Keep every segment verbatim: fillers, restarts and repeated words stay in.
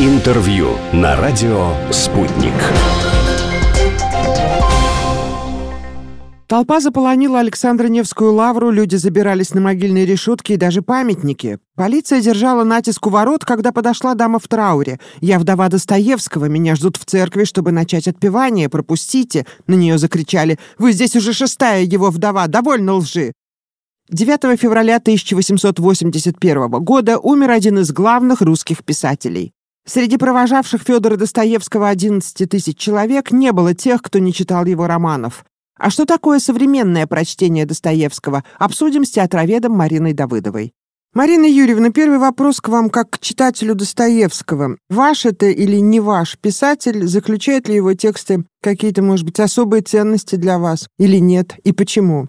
Интервью на радио «Спутник». Толпа заполонила Александро-Невскую лавру, люди забирались на могильные решетки и даже памятники. Полиция держала натиск у ворот, когда подошла дама в трауре. «Я вдова Достоевского, меня ждут в церкви, чтобы начать отпевание, пропустите!» На нее закричали: «Вы здесь уже шестая его вдова, довольно лжи!» девятого февраля тысяча восемьсот восемьдесят первого года умер один из главных русских писателей. Среди провожавших Федора Достоевского одиннадцати тысяч человек не было тех, кто не читал его романов. А что такое современное прочтение Достоевского, обсудим с театроведом Мариной Давыдовой. Марина Юрьевна, первый вопрос к вам как к читателю Достоевского. Ваш это или не ваш писатель? Заключает ли его тексты какие-то, может быть, особые ценности для вас или нет? И почему?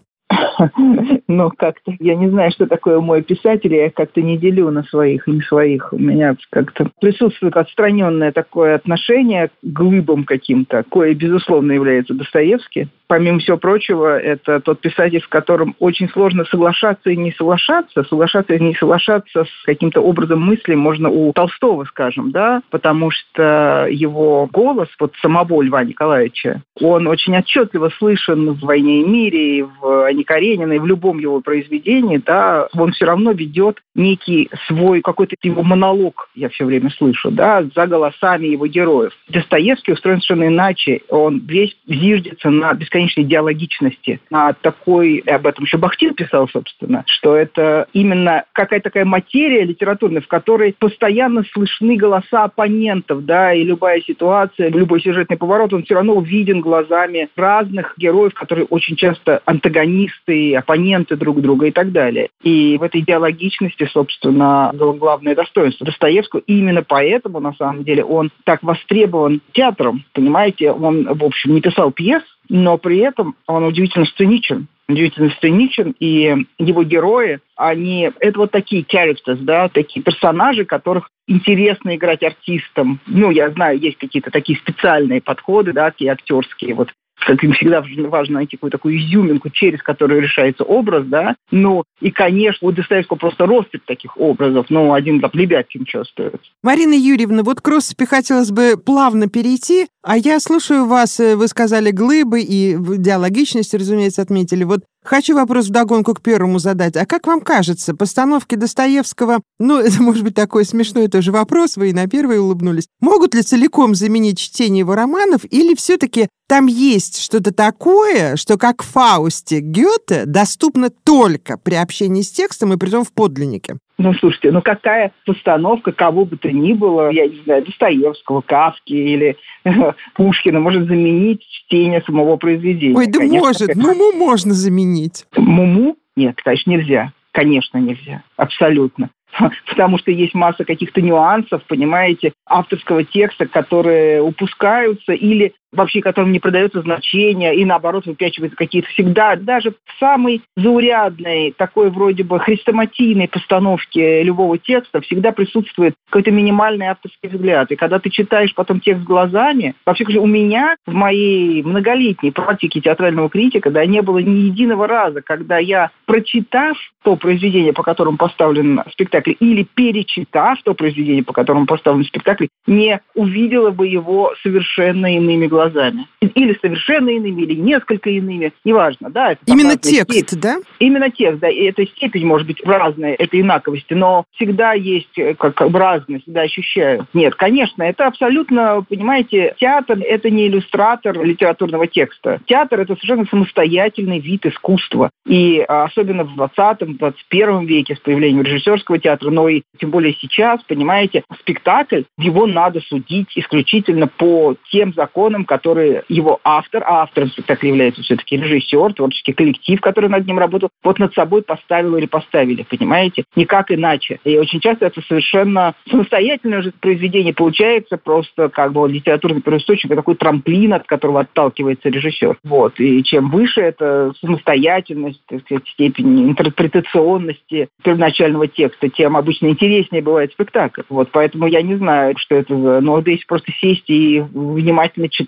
Ну, как-то, я не знаю, что такое мой писатель, я как-то не делю на своих и не своих. У меня как-то присутствует отстраненное такое отношение к глыбам каким-то, кое, безусловно, является Достоевский. Помимо всего прочего, это тот писатель, с которым очень сложно соглашаться и не соглашаться. Соглашаться и не соглашаться с каким-то образом мысли можно у Толстого, скажем, да, потому что его голос, вот самого Льва Николаевича, он очень отчетливо слышен в «Войне и мире», и в «Анне Карениной», и в любом его произведении, да, он все равно ведет некий свой какой-то его монолог, я все время слышу, да, за голосами его героев. Достоевский устроен совершенно иначе. Он весь зиждется на бесконечной диалогичности, на такой, об этом еще Бахтин писал, собственно, что это именно какая-то такая материя литературная, в которой постоянно слышны голоса оппонентов, да, и любая ситуация, любой сюжетный поворот, он все равно увиден глазами разных героев, которые очень часто антагонисты, оппоненты друг друга и так далее. И в этой диалогичности, собственно, главное достоинство Достоевского. И именно поэтому, на самом деле, он так востребован театром. Понимаете, он, в общем, не писал пьес, но при этом он удивительно сценичен. Удивительно сценичен, и его герои, они, это вот такие characters, да, такие персонажи, которых интересно играть артистам. Ну, я знаю, есть какие-то такие специальные подходы, да, такие актерские, вот, как им всегда важно найти какую-то такую изюминку, через которую решается образ, да. Ну, и, конечно, у Достоевского просто россыпь таких образов, ну, один там Лебяткин что стоит. Марина Юрьевна, вот к россыпи хотелось бы плавно перейти, а я слушаю вас, вы сказали глыбы и диалогичность, разумеется, отметили. Вот хочу вопрос вдогонку к первому задать. А как вам кажется, постановки Достоевского, ну, это может быть такой смешной тоже вопрос, вы и на первый улыбнулись, могут ли целиком заменить чтение его романов, или все-таки там есть что-то такое, что, как в Фаусте Гёте, доступно только при общении с текстом и притом в подлиннике? Ну, слушайте, ну какая постановка кого бы то ни было, я не знаю, Достоевского, Кафки или Пушкина может заменить чтение самого произведения? Ой, да конечно, может, как... Муму можно заменить. Муму? Нет, конечно, нельзя. Конечно, нельзя. Абсолютно. Потому что есть масса каких-то нюансов, понимаете, авторского текста, которые упускаются или вообще которым не придается значения, и наоборот выпячиваются какие-то всегда, даже в самой заурядной, такой вроде бы хрестоматийной постановке любого текста всегда присутствует какой-то минимальный авторский взгляд. И когда ты читаешь потом текст глазами, вообще у меня в моей многолетней практике театрального критика, да, не было ни единого раза, когда я, прочитав то произведение, по которому поставлен спектакль, или перечитав то произведение, по которому поставлен спектакль, не увидела бы его совершенно иными глазами. Или совершенно иными, или несколько иными, неважно, да. Это именно текст, степень. Да? Именно текст, да, и эта степень может быть разная, этой инаковости, но всегда есть как, как разность, да, ощущаю. Нет, конечно, это абсолютно, понимаете, театр – это не иллюстратор литературного текста. Театр – это совершенно самостоятельный вид искусства. И особенно в двадцатом, двадцать первом веке с появлением режиссерского театра, но и тем более сейчас, понимаете, спектакль, его надо судить исключительно по тем законам, которые его автор, а автором спектакля является все-таки режиссер, творческий коллектив, который над ним работал, вот над собой поставил или поставили, понимаете? Никак иначе. И очень часто это совершенно самостоятельное уже произведение получается, просто как бы литературный первоисточник, такой трамплин, от которого отталкивается режиссер. Вот. И чем выше эта самостоятельность, так сказать, степень интерпретационности первоначального текста, тем обычно интереснее бывает спектакль. Вот. Поэтому я не знаю, что это за... Но если просто сесть и внимательно читать,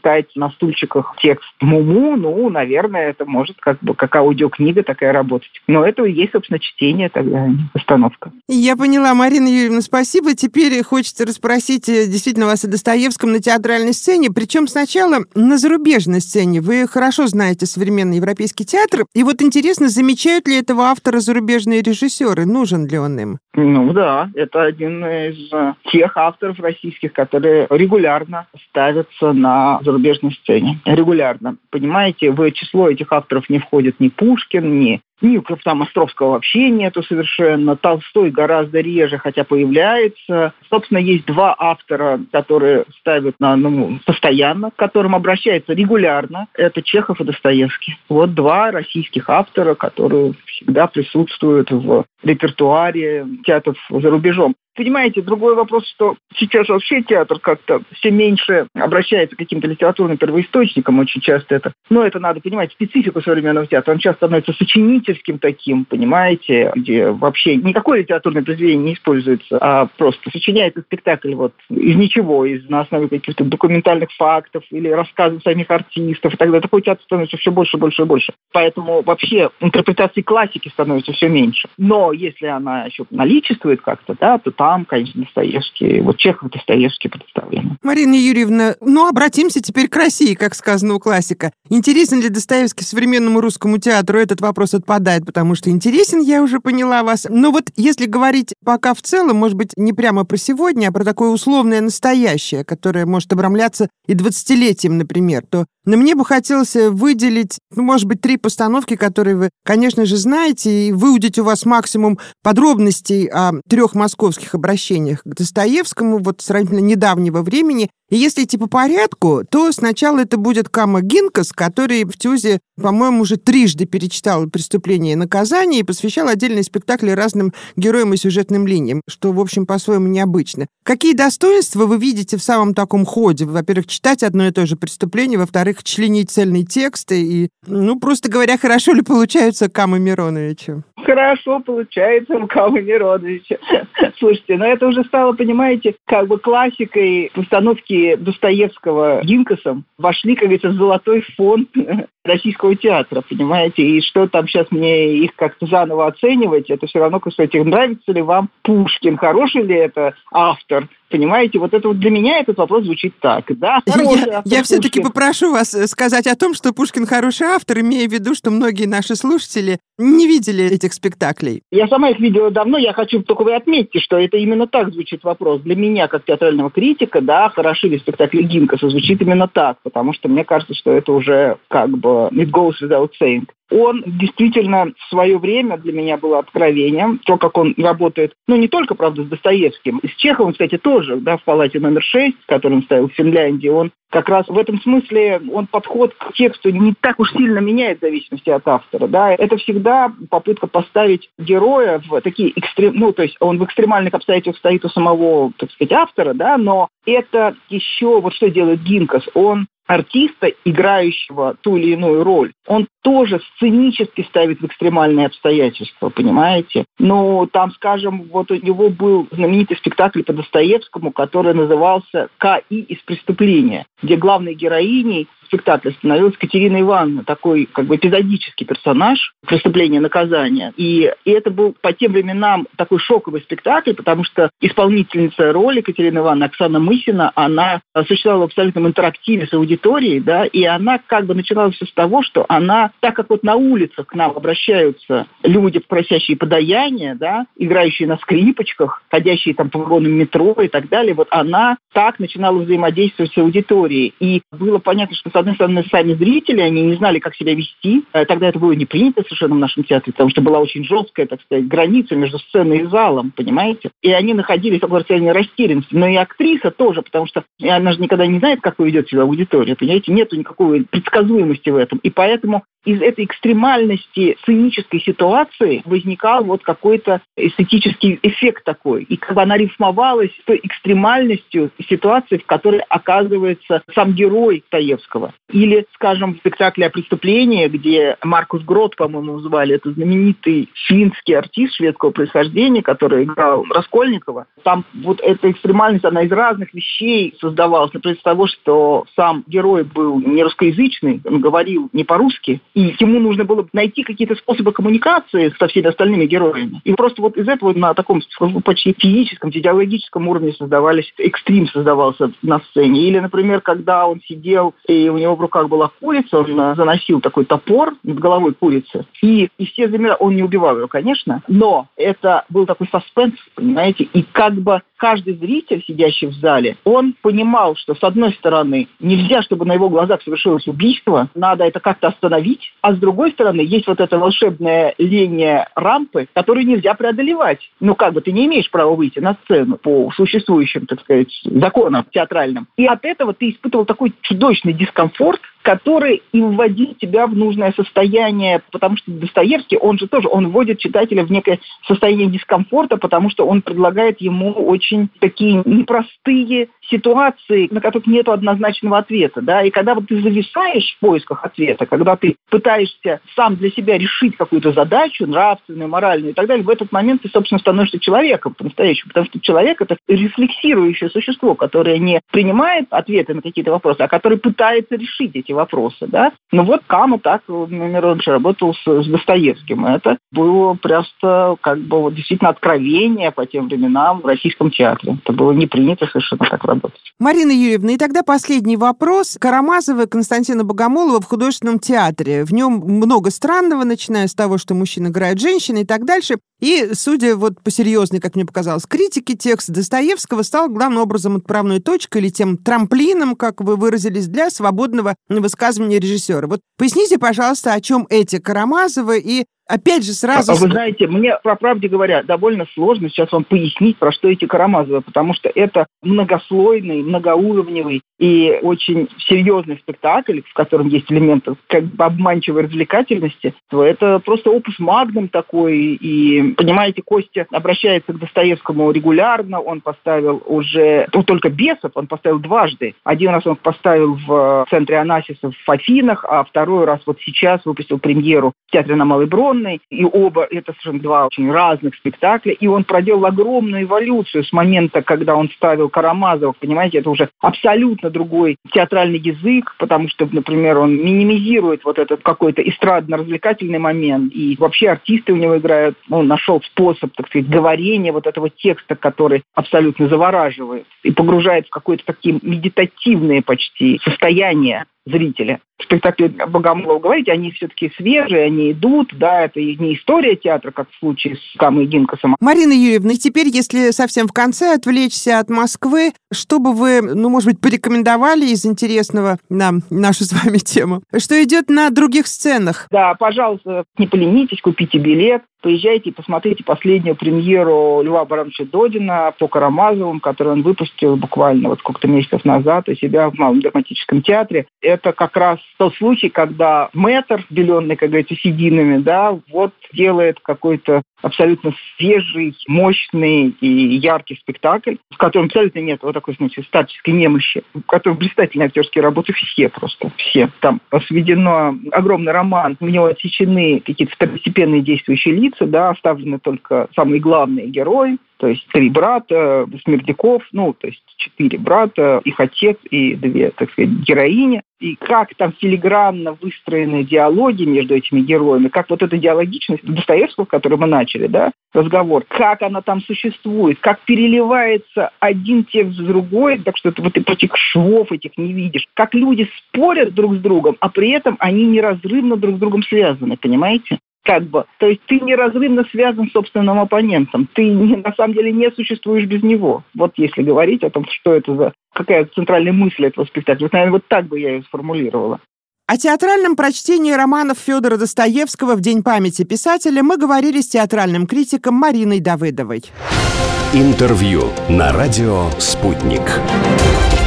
читать на стульчиках текст Муму, ну, наверное, это может как бы как аудиокнига такая работать. Но это и есть, собственно, чтение тогда, постановка. Я поняла, Марина Юрьевна, спасибо. Теперь хочется расспросить действительно вас о Достоевском на театральной сцене, причем сначала на зарубежной сцене. Вы хорошо знаете современный европейский театр, и вот интересно, замечают ли этого автора зарубежные режиссеры, нужен ли он им? Ну да, это один из тех авторов российских, которые регулярно ставятся на зарубежной сцене. Регулярно. Понимаете, в число этих авторов не входит ни Пушкин, ни Ни там Островского вообще нету совершенно. Толстой гораздо реже, хотя появляется. Собственно, есть два автора, которые ставят на, ну, постоянно, к которым обращаются регулярно. Это Чехов и Достоевский. Вот два российских автора, которые всегда присутствуют в репертуаре театров за рубежом. Понимаете, другой вопрос, что сейчас вообще театр как-то все меньше обращается к каким-то литературным первоисточникам, очень часто это. Но это надо понимать, специфику современного театра. Он часто становится сочинительским таким, понимаете, где вообще никакое литературное произведение не используется, а просто сочиняется спектакль вот из ничего, из, на основе каких-то документальных фактов или рассказов самих артистов и так далее. Такой театр становится все больше, больше и больше. Поэтому вообще интерпретации классики становится все меньше. Но если она еще наличествует как-то, да, то там Там, конечно, Достоевский. Вот Чехов, Достоевский представлены. Марина Юрьевна, ну, обратимся теперь к России, как сказано у классика. Интересен ли Достоевский современному русскому театру? Этот вопрос отпадает, потому что интересен, я уже поняла вас. Но вот если говорить пока в целом, может быть, не прямо про сегодня, а про такое условное настоящее, которое может обрамляться и двадцатилетием, например, то но мне бы хотелось выделить, ну, может быть, три постановки, которые вы, конечно же, знаете, и выудить у вас максимум подробностей о трех московских обращениях к Достоевскому вот сравнительно недавнего времени. И если идти по порядку, то сначала это будет Кама Гинкас, который в ТЮЗе, по-моему, уже трижды перечитал «Преступление и наказание» и посвящал отдельные спектакли разным героям и сюжетным линиям, что, в общем, по-своему необычно. Какие достоинства вы видите в самом таком ходе? Во-первых, читать одно и то же преступление, во-вторых, членить цельные тексты и, ну, просто говоря, хорошо ли получаются Камы Мироновича? Хорошо получается у Камы Мироновича. Слушайте, но это уже стало, понимаете, как бы классикой постановки Достоевского Гинкасом. Вошли, как говорится, в золотой фонд российского театра, понимаете, и что там сейчас мне их как-то заново оценивать, это все равно, кстати, нравится ли вам Пушкин, хороший ли это автор, понимаете, вот это вот для меня этот вопрос звучит так, да, хороший я, автор я все-таки Пушкин. Попрошу вас сказать о том, что Пушкин хороший автор, имея в виду, что многие наши слушатели не видели этих спектаклей. Я сама их видела давно, я хочу, только вы отметьте, что это именно так звучит вопрос. Для меня, как театрального критика, да, хороши ли спектакли Гинкаса, звучит именно так, потому что мне кажется, что это уже как бы it goes without saying. Он действительно в свое время для меня был откровением. То, как он работает, ну, не только, правда, с Достоевским. И с Чеховым, кстати, тоже, да, в палате номер шесть, который он ставил в Финляндии, он как раз в этом смысле, он подход к тексту не так уж сильно меняет в зависимости от автора, да. Это всегда попытка поставить героя в такие экстрем... Ну, то есть он в экстремальных обстоятельствах стоит у самого, так сказать, автора, да, но это еще, вот что делает Гинкас, он артиста, играющего ту или иную роль, он тоже сценически ставит в экстремальные обстоятельства, понимаете? Ну, там, скажем, вот у него был знаменитый спектакль по Достоевскому, который назывался «К И из преступления», где главной героиней спектакля становилась Катерина Ивановна, такой как бы эпизодический персонаж «Преступление и наказание». И, и это был по тем временам такой шоковый спектакль, потому что исполнительница роли Катерина Ивановна, Оксана Мысина, она осуществляла в абсолютном интерактиве с аудиторией, да, и она как бы начинала все с того, что она, так как вот на улицах к нам обращаются люди, просящие подаяния, да, играющие на скрипочках, ходящие там по вагонам метро и так далее, вот она так начинала взаимодействовать с аудиторией. И было понятно, что, с одной стороны, сами зрители, они не знали, как себя вести. Тогда это было не принято совершенно в нашем театре, потому что была очень жесткая, так сказать, граница между сценой и залом, понимаете? И они находились в состоянии растерянности. Но и актриса тоже, потому что она же никогда не знает, как поведет себя аудитория, понимаете? Нету никакой предсказуемости в этом. И поэтому из этой экстремальности сценической ситуации возникал вот какой-то эстетический эффект такой. И как бы она рифмовалась с той экстремальностью ситуации, в которой оказывается сам герой Достоевского. Или, скажем, в спектакле о преступлении, где Маркус Грот, по-моему, звали, это знаменитый финский артист шведского происхождения, который играл Раскольникова. Там вот эта экстремальность, она из разных вещей создавалось, например, с того, что сам герой был не русскоязычный, он говорил не по-русски, и ему нужно было найти какие-то способы коммуникации со всеми остальными героями. И просто вот из этого на таком почти физическом, физиологическом уровне создавались, экстрим создавался на сцене. Или, например, когда он сидел, и у него в руках была курица, он заносил такой топор над головой курицы, и, и все замирали. Он не убивал ее, конечно, но это был такой саспенс, понимаете, и как бы каждый зритель, сидящий в зале, он понимал, что, с одной стороны, нельзя, чтобы на его глазах совершилось убийство, надо это как-то остановить, а с другой стороны, есть вот эта волшебная линия рампы, которую нельзя преодолевать. Ну, как бы ты не имеешь права выйти на сцену по существующим, так сказать, законам театральным. И от этого ты испытывал такой чудовищный дискомфорт, который и вводил тебя в нужное состояние, потому что Достоевский, он же тоже, он вводит читателя в некое состояние дискомфорта, потому что он предлагает ему очень такие непростые ситуации, на которых нет однозначного ответа, да, и когда вот ты зависаешь в поисках ответа, когда ты пытаешься сам для себя решить какую-то задачу, нравственную, моральную и так далее, в этот момент ты, собственно, становишься человеком по-настоящему, потому что человек – это рефлексирующее существо, которое не принимает ответы на какие-то вопросы, а которое пытается решить эти вопросы, да. Ну вот Кама так, например, раньше работал с, с Достоевским. Это было просто как бы вот, действительно откровение по тем временам в российском театре. Это было не принято совершенно так работать. Марина Юрьевна, и тогда последний вопрос. Карамазова Константина Богомолова в художественном театре. В нем много странного, начиная с того, что мужчина играет женщину и так дальше. И, судя вот по серьезной, как мне показалось, критике, текст Достоевского стал главным образом отправной точкой или тем трамплином, как вы выразились, для свободного высказывания режиссера. Вот поясните, пожалуйста, о чем эти Карамазовы и опять же, сразу... А вы знаете, мне, по правде говоря, довольно сложно сейчас вам пояснить, про что эти Карамазовы, потому что это многослойный, многоуровневый и очень серьезный спектакль, в котором есть элементы как бы обманчивой развлекательности. То это просто опус магнум такой. И, понимаете, Костя обращается к Достоевскому регулярно. Он поставил уже... Ну, только «Бесов» он поставил дважды. Один раз он поставил в центре Онасиса в Афинах, а второй раз вот сейчас выпустил премьеру в театре на Малой Бронной. И оба это совершенно два очень разных спектакля. И он проделал огромную эволюцию с момента, когда он ставил Карамазовых. Понимаете, это уже абсолютно другой театральный язык, потому что, например, он минимизирует вот этот какой-то эстрадно-развлекательный момент. И вообще артисты у него играют. Он нашел способ, так сказать, говорения вот этого текста, который абсолютно завораживает и погружает в какое-то такие медитативные почти состояние зрителя. Спектакли Богомолова, говорите, они все-таки свежие, они идут, да, это не история театра, как в случае с Камой и Гинкасом. Марина Юрьевна, теперь, если совсем в конце отвлечься от Москвы, что бы вы, ну, может быть, порекомендовали из интересного нам нашу с вами тему, что идет на других сценах? Да, пожалуйста, не поленитесь, купите билет, поезжайте и посмотрите последнюю премьеру Льва Барановича Додина по Карамазовым, которую он выпустил буквально вот сколько-то месяцев назад у себя в Малом драматическом театре. Это как раз тот случай, когда мэтр, беленный, как говорится, сединами, да, вот делает какой-то абсолютно свежий, мощный и яркий спектакль, в котором абсолютно нет вот такой, знаете, старческой немощи, в котором блистательные актерские работы все просто, все. Там сведено огромный роман, в него отсечены какие-то второстепенные действующие лица, да, оставлены только самые главные герои, то есть три брата, Смердяков, ну, то есть четыре брата, их отец и две, так сказать, героини. И как там филигранно выстроены диалоги между этими героями, как вот эта диалогичность Достоевского, с которой мы начали, да, разговор, как она там существует, как переливается один текст в другой, так что ты вот этих швов этих не видишь, как люди спорят друг с другом, а при этом они неразрывно друг с другом связаны, понимаете? Как бы. То есть ты неразрывно связан с собственным оппонентом. Ты не, на самом деле не существуешь без него. Вот если говорить о том, что это за какая центральная мысль этого спектакля. Вот, наверное, вот так бы я ее сформулировала. О театральном прочтении романов Федора Достоевского в День памяти писателя мы говорили с театральным критиком Мариной Давыдовой. Интервью на радио «Спутник».